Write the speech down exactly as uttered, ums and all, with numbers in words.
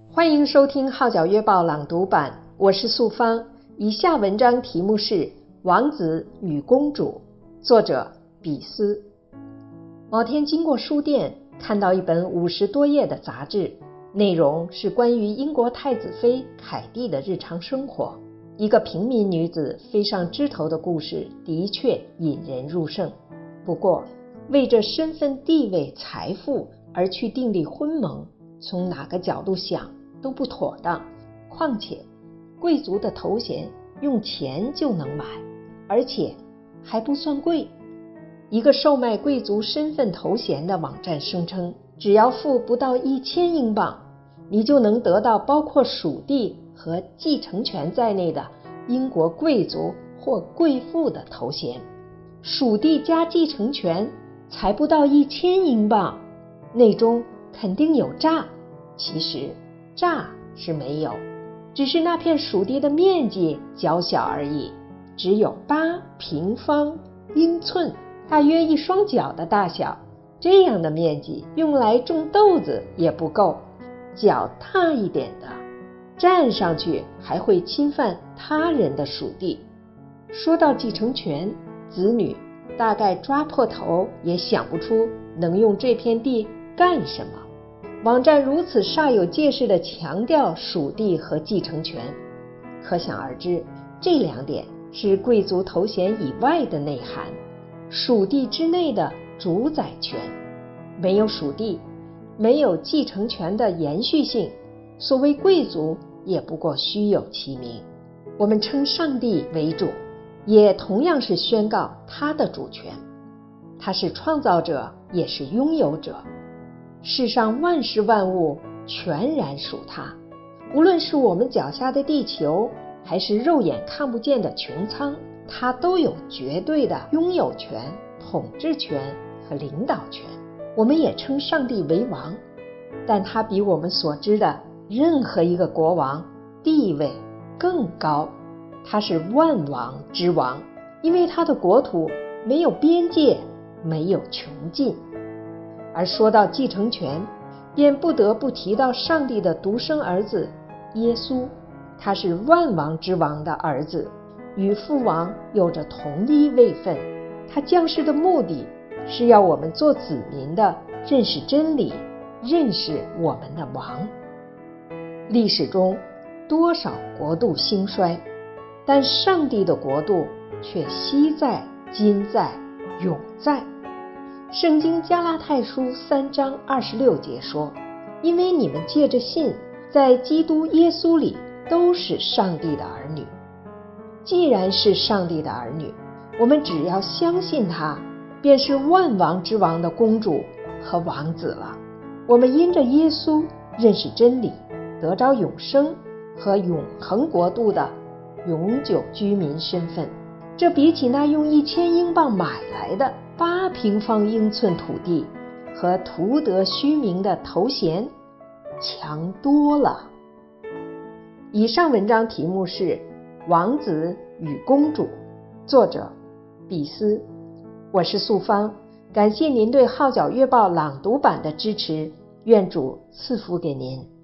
欢迎收听号角月报朗读版，我是素芳。以下文章题目是《王子与公主》，作者比斯。某天经过书店，看到一本五十多页的杂志，内容是关于英国太子妃凯蒂的日常生活。一个平民女子飞上枝头的故事的确引人入胜，不过为着身份地位财富而去订立婚盟，从哪个角度想都不妥当。况且贵族的头衔用钱就能买，而且还不算贵。一个售卖贵族身份头衔的网站声称，只要付不到一千英镑，你就能得到包括属地和继承权在内的英国贵族或贵妇的头衔。属地加继承权才不到一千英镑，内中肯定有诈。其实诈是没有，只是那片属地的面积较小而已，只有八平方英寸，大约一双脚的大小。这样的面积用来种豆子也不够，脚大一点的站上去还会侵犯他人的属地。说到继承权，子女大概抓破头也想不出能用这片地干什么。网站如此煞有介事地强调属地和继承权，可想而知，这两点是贵族头衔以外的内涵，属地之内的主宰权。没有属地，没有继承权的延续性，所谓贵族也不过虚有其名。我们称上帝为主，也同样是宣告他的主权。他是创造者，也是拥有者。世上万事万物全然属他，无论是我们脚下的地球，还是肉眼看不见的穹苍，他都有绝对的拥有权、统治权和领导权。我们也称上帝为王，但他比我们所知的任何一个国王地位更高。他是万王之王，因为他的国土没有边界，没有穷尽。而说到继承权，便不得不提到上帝的独生儿子耶稣。他是万王之王的儿子，与父王有着同一位分。他降世的目的是要我们做子民的认识真理，认识我们的王。历史中多少国度兴衰，但上帝的国度却昔在、今在、永在。圣经加拉太书三章二十六节说，因为你们借着信，在基督耶稣里都是上帝的儿女。既然是上帝的儿女，我们只要相信他，便是万王之王的公主和王子了。我们因着耶稣认识真理，得着永生和永恒国度的永久居民身份。这比起那用一千英镑买来的八平方英寸土地和图得虚名的头衔强多了。以上文章题目是《王子与公主》，作者比斯。我是素芳，感谢您对号角月报朗读版的支持，愿主赐福给您。